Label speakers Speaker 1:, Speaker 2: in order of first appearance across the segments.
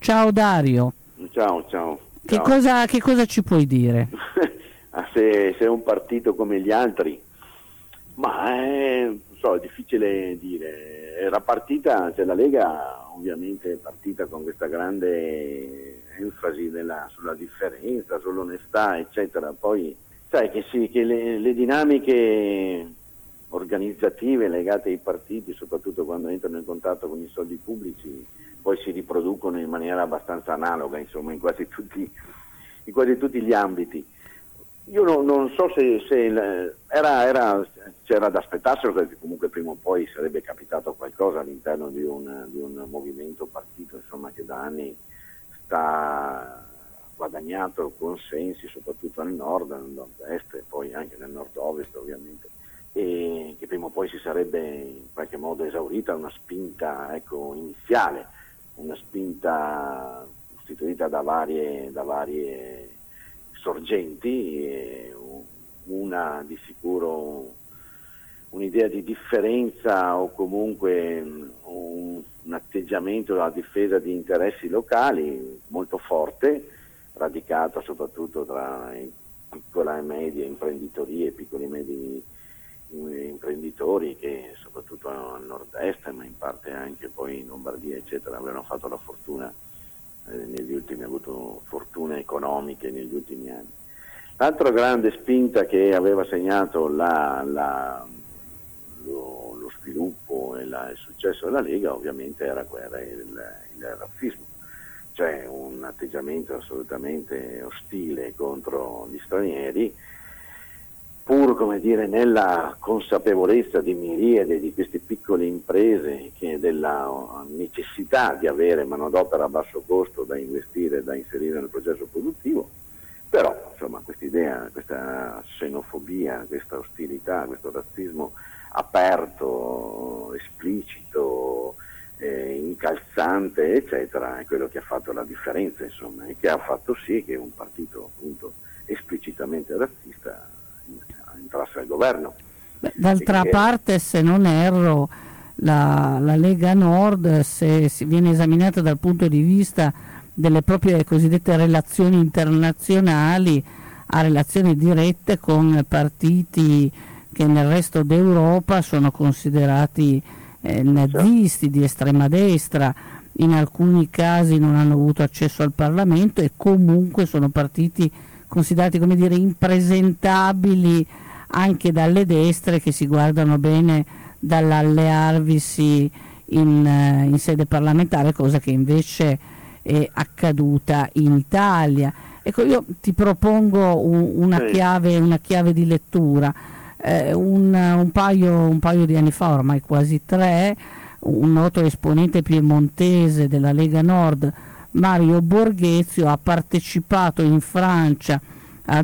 Speaker 1: Ciao Dario,
Speaker 2: Ciao, ciao.
Speaker 1: che cosa ci puoi dire?
Speaker 2: Se è un partito come gli altri, ma non so, è difficile dire. Era partita, cioè la Lega ovviamente è partita con questa grande enfasi sulla differenza, sull'onestà, eccetera. Poi sai che le dinamiche organizzative legate ai partiti, soprattutto quando entrano in contatto con i soldi pubblici, poi si riproducono in maniera abbastanza analoga, insomma, in quasi tutti gli ambiti. Io non so se c'era da aspettarselo, perché comunque prima o poi sarebbe capitato qualcosa all'interno di un movimento partito, insomma, che da anni sta guadagnato consensi, soprattutto nel nord-est e poi anche nel nord-ovest, ovviamente, e che prima o poi si sarebbe in qualche modo esaurita una spinta, ecco, iniziale, una spinta costituita da varie sorgenti, e una di sicuro un'idea di differenza o comunque un atteggiamento alla difesa di interessi locali molto forte, radicato soprattutto tra piccola e media imprenditorie, piccoli e medi imprenditori che soprattutto al nord-est, ma in parte anche poi in Lombardia, eccetera, avevano fatto la fortuna avuto fortune economiche negli ultimi anni. L'altra grande spinta che aveva segnato lo sviluppo e il successo della Lega ovviamente era il razzismo, cioè un atteggiamento assolutamente ostile contro gli stranieri, pur, come dire, nella consapevolezza di miriade di queste piccole imprese della necessità di avere manodopera a basso costo da investire, da inserire nel processo produttivo. Però insomma questa idea, questa xenofobia, questa ostilità, questo razzismo aperto, esplicito, incalzante, eccetera, è quello che ha fatto la differenza, insomma, e che ha fatto sì che un partito appunto esplicitamente razzista entrasse al governo.
Speaker 1: D'altra parte, se non erro, la Lega Nord, se si viene esaminata dal punto di vista delle proprie cosiddette relazioni internazionali, ha relazioni dirette con partiti che nel resto d'Europa sono considerati nazisti, di estrema destra, in alcuni casi non hanno avuto accesso al Parlamento e comunque sono partiti considerati, come dire, impresentabili anche dalle destre, che si guardano bene dall'allearvisi in sede parlamentare, cosa che invece è accaduta in Italia. Ecco, io ti propongo una chiave di lettura. Un paio di anni fa, ormai quasi 3, un noto esponente piemontese della Lega Nord, Mario Borghezio, ha partecipato in Francia ad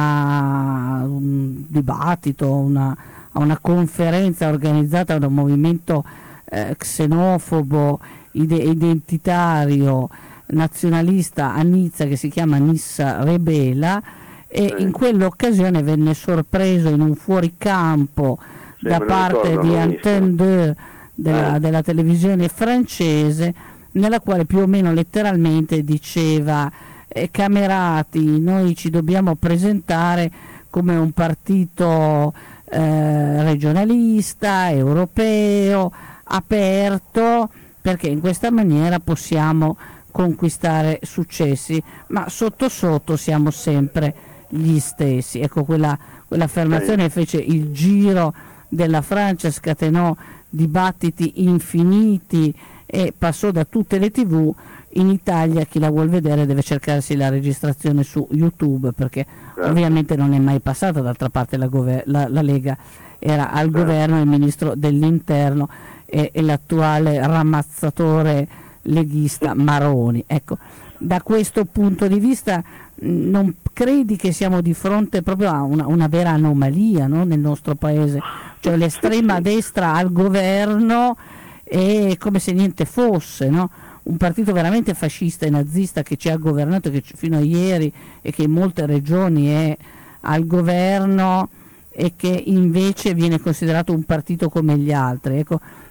Speaker 1: un dibattito, a una conferenza organizzata da un movimento xenofobo, identitario, nazionalista a Nizza, che si chiama Nissa Rebela, e in quell'occasione venne sorpreso in un fuoricampo da parte di Antenne 2 della televisione francese, nella quale più o meno letteralmente diceva: camerati, noi ci dobbiamo presentare come un partito regionalista, europeo, aperto, perché in questa maniera possiamo conquistare successi, ma sotto sotto siamo sempre gli stessi. Ecco, quell'affermazione fece il giro della Francia, scatenò dibattiti infiniti e passò da tutte le TV. In Italia chi la vuol vedere deve cercarsi la registrazione su YouTube, perché ovviamente non è mai passata. D'altra parte la Lega era al governo, il ministro dell'interno e l'attuale ramazzatore leghista Maroni. Ecco, da questo punto di vista non credi che siamo di fronte proprio a una vera anomalia, no? Nel nostro paese, cioè l'estrema destra al governo è come se niente fosse, no? Un partito veramente fascista e nazista che ci ha governato, che fino a ieri e che in molte regioni è al governo, e che invece viene considerato un partito come gli altri. Ecco,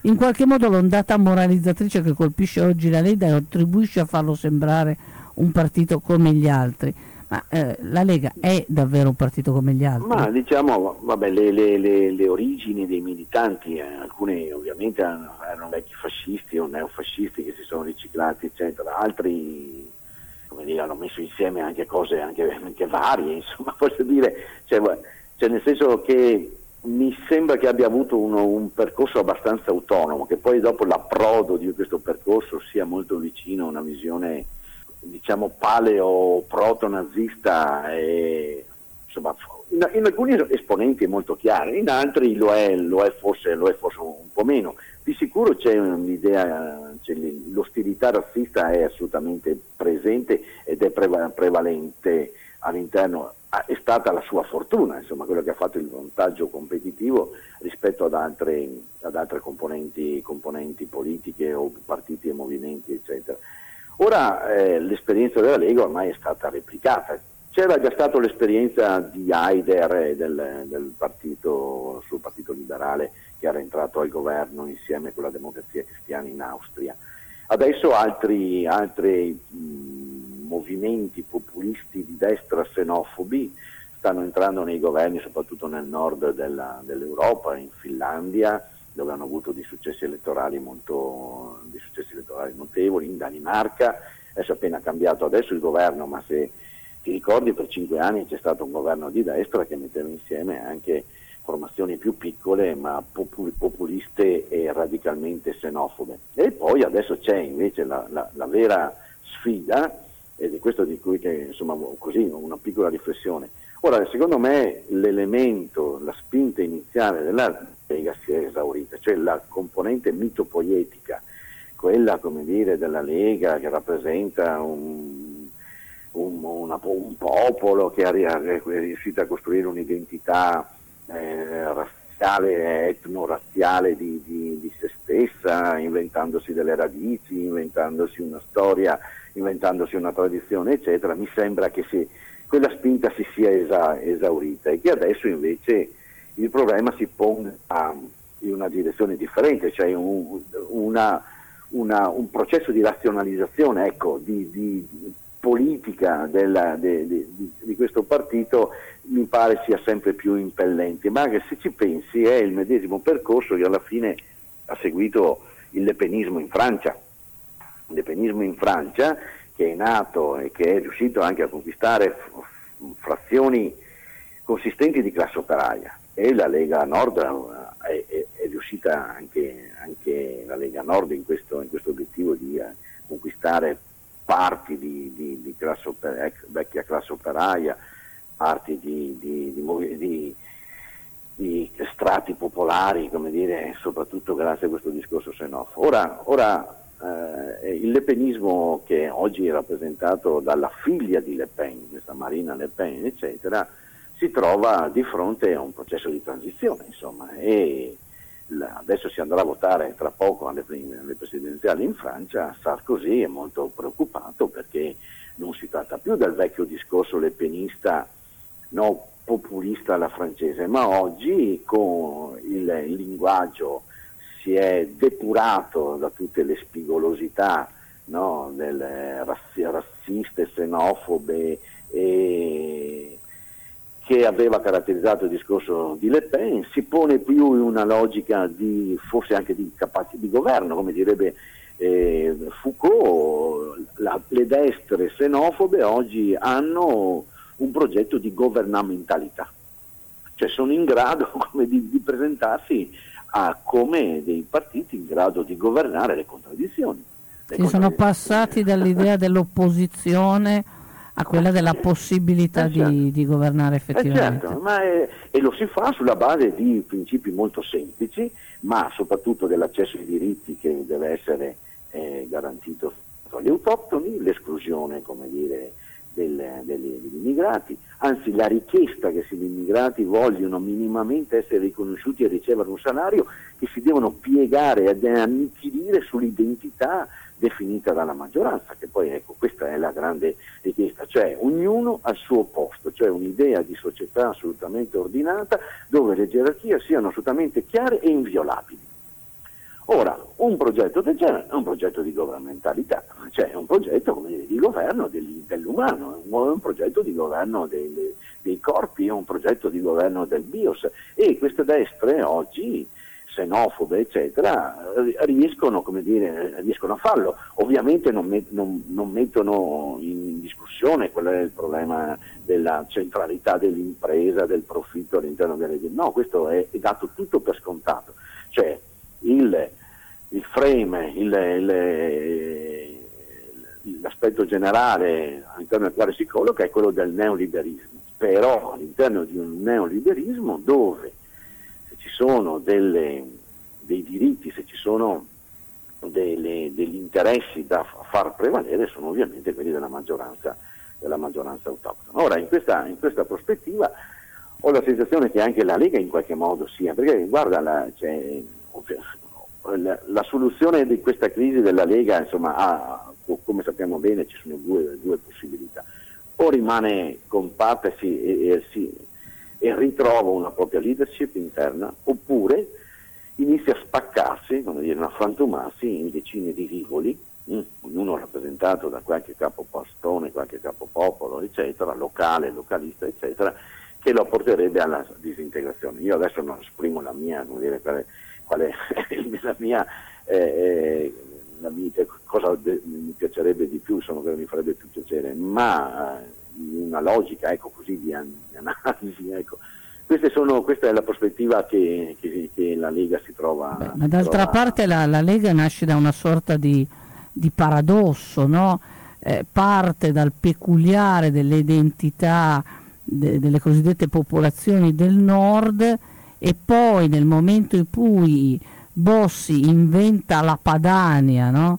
Speaker 1: in qualche modo l'ondata moralizzatrice che colpisce oggi la Lega contribuisce a farlo sembrare un partito come gli altri. Ma la Lega è davvero un partito come gli altri?
Speaker 2: Ma diciamo, vabbè, le origini dei militanti, alcuni ovviamente erano vecchi fascisti o neofascisti che si sono riciclati, eccetera, altri, come dire, hanno messo insieme anche cose anche varie, insomma, voglio dire, cioè nel senso che mi sembra che abbia avuto un percorso abbastanza autonomo, che poi dopo l'approdo di questo percorso sia molto vicino a una visione, diciamo, paleo proto-nazista, e insomma in alcuni esponenti è molto chiaro, in altri lo è forse un po' meno. Di sicuro c'è un'idea, l'ostilità razzista è assolutamente presente ed è prevalente all'interno, è stata la sua fortuna, insomma, quello che ha fatto il vantaggio competitivo rispetto ad altre componenti politiche o partiti e movimenti, eccetera. Ora l'esperienza della Lega ormai è stata replicata. C'era già stata l'esperienza di Haider e del suo partito liberale, che era entrato al governo insieme con la Democrazia Cristiana in Austria. Adesso altri movimenti populisti di destra xenofobi stanno entrando nei governi, soprattutto nel nord dell'Europa, in Finlandia, dove hanno avuto dei successi elettorali notevoli, in Danimarca. Adesso è appena cambiato adesso il governo, ma se ti ricordi, per 5 anni c'è stato un governo di destra che metteva insieme anche formazioni più piccole ma populiste e radicalmente xenofobe. E poi adesso c'è invece la vera sfida, ed è questo di cui insomma, così una piccola riflessione. Ora, secondo me l'elemento, la spinta iniziale della Lega si è esaurita, cioè la componente mitopoietica, quella, come dire, della Lega che rappresenta un popolo che è riuscito a costruire un'identità razziale, etno-razziale di se stessa, inventandosi delle radici, inventandosi una storia, inventandosi una tradizione, eccetera. Mi sembra che quella spinta si sia esaurita e che adesso invece il problema si ponga in una direzione differente, cioè un processo di razionalizzazione, ecco, di politica di questo partito mi pare sia sempre più impellente, ma che se ci pensi è il medesimo percorso che alla fine ha seguito il lepenismo in Francia. Il lepenismo in Francia, che è nato e che è riuscito anche a conquistare frazioni consistenti di classe operaia, e la Lega Nord è riuscita anche la Lega Nord in questo obiettivo di conquistare parti di vecchia classe operaia, parti di strati popolari, come dire, soprattutto grazie a questo discorso xenofobo. Ora il lepenismo, che oggi è rappresentato dalla figlia di Le Pen, questa Marine Le Pen, eccetera, si trova di fronte a un processo di transizione, insomma, e adesso si andrà a votare tra poco alle presidenziali in Francia. Sarkozy è molto preoccupato perché non si tratta più del vecchio discorso lepenista, no, populista alla francese, ma oggi con il linguaggio si è depurato da tutte le spigolosità, no, razziste, xenofobe, che aveva caratterizzato il discorso di Le Pen. Si pone più in una logica forse anche di governo, come direbbe Foucault. Le destre xenofobe oggi hanno un progetto di governamentalità, cioè sono in grado di presentarsi come dei partiti in grado di governare le contraddizioni.
Speaker 1: Sono passati dall'idea dell'opposizione a quella della possibilità di governare effettivamente.
Speaker 2: Certo, e lo si fa sulla base di principi molto semplici, ma soprattutto dell'accesso ai diritti che deve essere garantito agli autoctoni, l'esclusione, come dire, degli immigrati, anzi la richiesta che se gli immigrati vogliono minimamente essere riconosciuti e ricevere un salario, che si devono piegare ed annichilire sull'identità definita dalla maggioranza, che poi, ecco, questa è la grande richiesta, cioè ognuno al suo posto, cioè un'idea di società assolutamente ordinata dove le gerarchie siano assolutamente chiare e inviolabili. Ora, un progetto del genere è un progetto di governmentalità, cioè è un progetto, come dire, di governo dell'umano, è un progetto di governo dei corpi, è un progetto di governo del BIOS, e queste destre oggi, xenofobe eccetera, riescono a farlo. Ovviamente non mettono in discussione qual è il problema della centralità dell'impresa, del profitto all'interno delle... No, questo è dato tutto per scontato, cioè il frame, l'aspetto generale all'interno del quale si colloca è quello del neoliberismo, però all'interno di un neoliberismo dove se ci sono dei diritti, se ci sono degli interessi da far prevalere, sono ovviamente quelli della maggioranza autoctona. Ora, in questa prospettiva ho la sensazione che anche la Lega in qualche modo sia, perché guarda, la soluzione di questa crisi della Lega, insomma, come sappiamo bene, ci sono due possibilità: o rimane compatta e ritrova una propria leadership interna, oppure inizia a spaccarsi, a frantumarsi in decine di rivoli, ognuno rappresentato da qualche capopastone, qualche capopopolo, eccetera, localista, eccetera, che lo porterebbe alla disintegrazione. Io adesso non esprimo la mia, qual è cosa mi piacerebbe di più, insomma, cosa mi farebbe più piacere, ma una logica, così di analisi, questa è la prospettiva che la Lega si trova.
Speaker 1: Ma d'altra parte la Lega nasce da una sorta di paradosso, no? Parte dal peculiare delle identità delle cosiddette popolazioni del nord, e poi nel momento in cui Bossi inventa la Padania, no?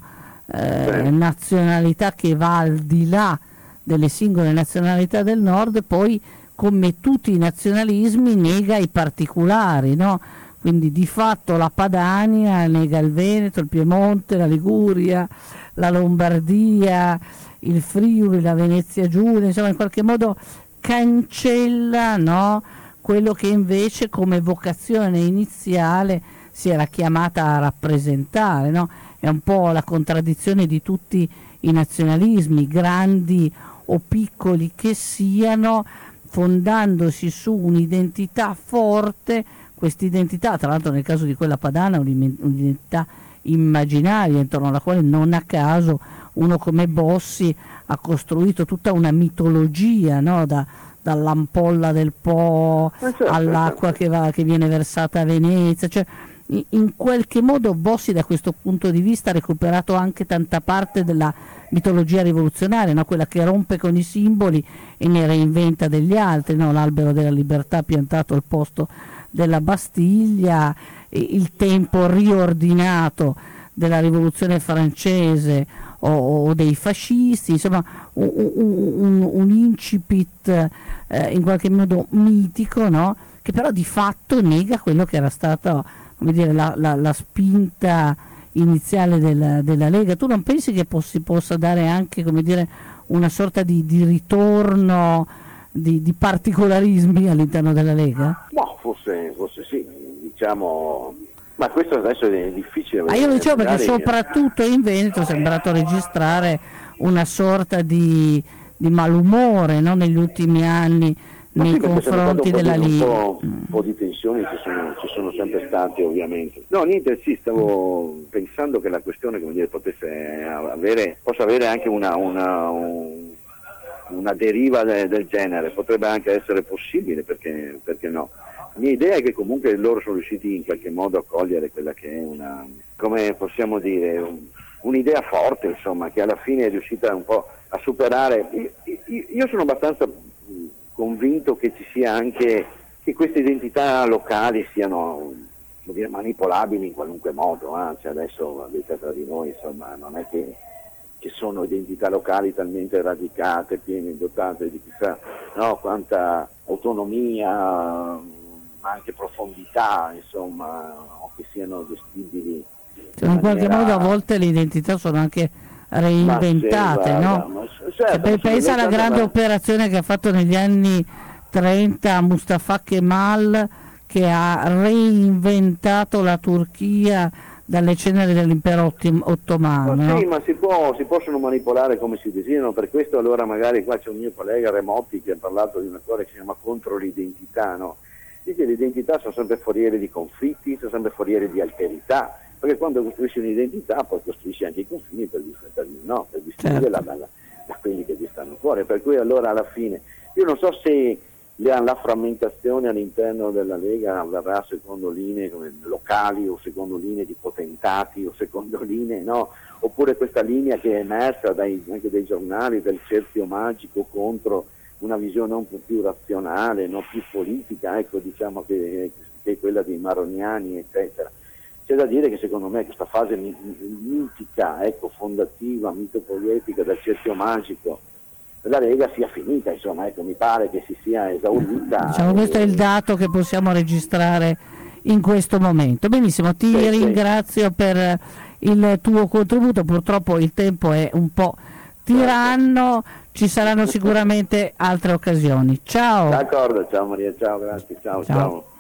Speaker 1: Nazionalità che va al di là delle singole nazionalità del nord, poi come tutti i nazionalismi nega i particolari, no? Quindi di fatto la Padania nega il Veneto, il Piemonte, la Liguria, la Lombardia, il Friuli, la Venezia Giulia, insomma in qualche modo cancella, no? Quello che invece come vocazione iniziale si era chiamata a rappresentare, no? È un po' la contraddizione di tutti i nazionalismi, grandi o piccoli che siano, fondandosi su un'identità forte. Quest'identità, tra l'altro nel caso di quella padana, un'identità immaginaria intorno alla quale non a caso uno come Bossi ha costruito tutta una mitologia, no? Dall'ampolla del Po all'acqua che viene versata a Venezia, cioè in qualche modo Bossi da questo punto di vista ha recuperato anche tanta parte della mitologia rivoluzionaria, no? Quella che rompe con i simboli e ne reinventa degli altri, no? L'albero della libertà piantato al posto della Bastiglia, il tempo riordinato della rivoluzione francese o dei fascisti, insomma un incipit in qualche modo mitico, no? Che però di fatto nega quello che era stata, come dire, la spinta iniziale della Lega. Tu non pensi che si possa dare anche, come dire, una sorta di ritorno di particolarismi all'interno della Lega?
Speaker 2: No, forse sì, diciamo, ma questo adesso è difficile.
Speaker 1: Io lo dicevo perché soprattutto in Veneto è sembrato registrare una sorta di malumore, no? Negli ultimi anni nei confronti della Lega.
Speaker 2: Un po' di tensioni ci sono sempre state, ovviamente. No, niente, sì, stavo pensando che la questione, come dire, possa avere anche una deriva del genere, potrebbe anche essere possibile, perché no. La mia idea è che comunque loro sono riusciti in qualche modo a cogliere quella che è come possiamo dire, un'idea forte, insomma, che alla fine è riuscita un po' a superare. Io sono abbastanza convinto che ci sia anche, che queste identità locali siano, come dire, manipolabili in qualunque modo, cioè adesso tra di noi, insomma, non è che ci sono identità locali talmente radicate, piene, dotate di chissà quanta autonomia, ma anche profondità, insomma, o che siano gestibili.
Speaker 1: In qualche modo a volte le identità sono anche reinventate, no? Certo, pensa alla grande operazione che ha fatto negli anni 30 Mustafa Kemal, che ha reinventato la Turchia dalle ceneri dell'impero ottomano.
Speaker 2: Ma sì,
Speaker 1: no?
Speaker 2: ma si possono manipolare come si desiderano, per questo allora magari qua c'è un mio collega Remotti che ha parlato di una cosa che si chiama contro l'identità, no? Dice le identità sono sempre foriere di conflitti, sono sempre foriere di alterità, perché quando costruisci un'identità poi costruisci anche i confini per distinguerla da quelli che ti stanno fuori, per cui allora alla fine io non so se la frammentazione all'interno della Lega avverrà secondo linee locali o secondo linee di potentati o secondo linee, no? Oppure questa linea che è emersa anche dai giornali del cerchio magico contro una visione un po' più razionale, no? Più politica, ecco, diciamo che è quella dei maroniani, eccetera. C'è da dire che secondo me questa fase mitica, ecco, fondativa, mitopoietica del cerchio magico la Lega sia finita, insomma, ecco, mi pare che si sia esaurita.
Speaker 1: Diciamo, questo è il dato che possiamo registrare in questo momento. Benissimo, ti ringrazio per il tuo contributo, purtroppo il tempo è un po' tiranno, ci saranno sicuramente altre occasioni. Ciao.
Speaker 2: D'accordo, ciao Maria, ciao, grazie, ciao.